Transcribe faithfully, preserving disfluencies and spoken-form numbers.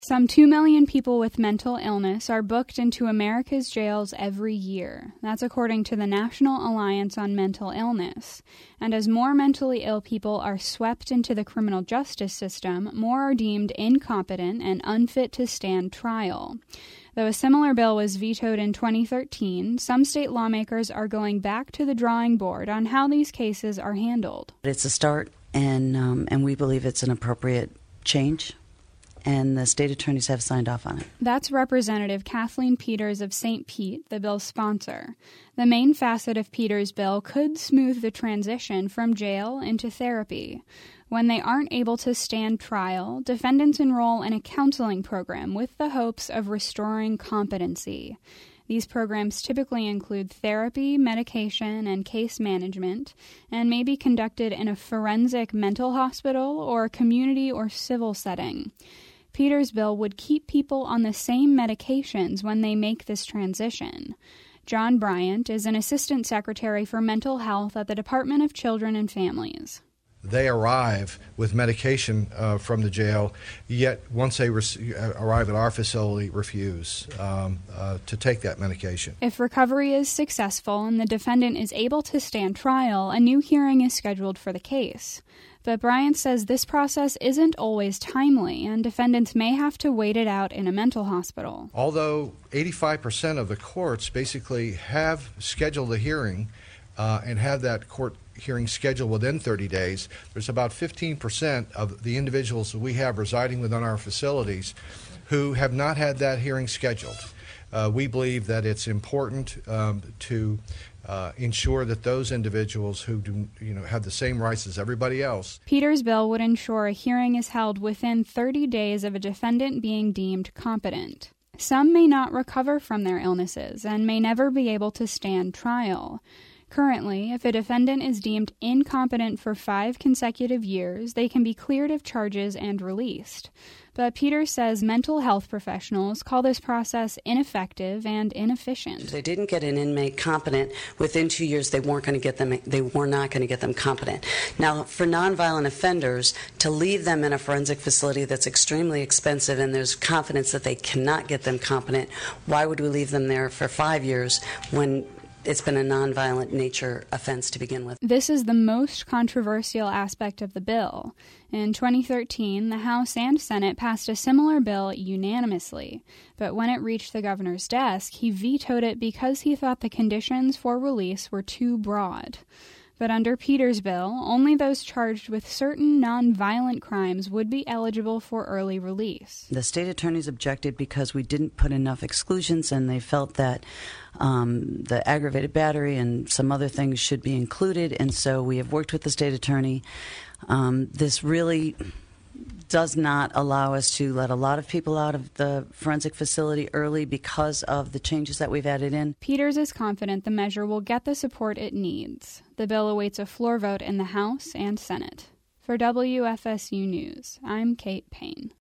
Some two million people with mental illness are booked into America's jails every year. That's according to the National Alliance on Mental Illness. And as more mentally ill people are swept into the criminal justice system, more are deemed incompetent and unfit to stand trial. Though a similar bill was vetoed in twenty thirteen, some state lawmakers are going back to the drawing board on how these cases are handled. It's a start, and um, and we believe it's an appropriate change. And the state attorneys have signed off on it. That's Representative Kathleen Peters of Saint Pete, the bill's sponsor. The main facet of Peters' bill could smooth the transition from jail into therapy. When they aren't able to stand trial, defendants enroll in a counseling program with the hopes of restoring competency. These programs typically include therapy, medication, and case management, and may be conducted in a forensic mental hospital or a community or civil setting. Peters' bill would keep people on the same medications when they make this transition. John Bryant is an assistant secretary for mental health at the Department of Children and Families. They arrive with medication uh, from the jail, yet once they re- arrive at our facility, refuse um, uh, to take that medication. If recovery is successful and the defendant is able to stand trial, a new hearing is scheduled for the case. But Bryant says this process isn't always timely, and defendants may have to wait it out in a mental hospital. Although eighty-five percent of the courts basically have scheduled a hearing uh, and have that court hearing scheduled within thirty days, there's about fifteen percent of the individuals that we have residing within our facilities who have not had that hearing scheduled. Uh, we believe that it's important um, to uh, ensure that those individuals who do, you know, have the same rights as everybody else. Peters' bill would ensure a hearing is held within thirty days of a defendant being deemed competent. Some may not recover from their illnesses and may never be able to stand trial. Currently, if a defendant is deemed incompetent for five consecutive years, they can be cleared of charges and released. But Peters says mental health professionals call this process ineffective and inefficient. If they didn't get an inmate competent within two years, they weren't going to get them. They were not going to get them competent. Now, for nonviolent offenders, to leave them in a forensic facility that's extremely expensive and there's confidence that they cannot get them competent, why would we leave them there for five years when it's been a nonviolent nature offense to begin with? This is the most controversial aspect of the bill. In twenty thirteen, the House and Senate passed a similar bill unanimously, but when it reached the governor's desk, he vetoed it because he thought the conditions for release were too broad. But under Peters' bill, only those charged with certain nonviolent crimes would be eligible for early release. The state attorneys objected because we didn't put enough exclusions, and they felt that um, the aggravated battery and some other things should be included, and so we have worked with the state attorney. Um, this really does not allow us to let a lot of people out of the forensic facility early because of the changes that we've added in. Peters is confident the measure will get the support it needs. The bill awaits a floor vote in the House and Senate. For W F S U News, I'm Kate Payne.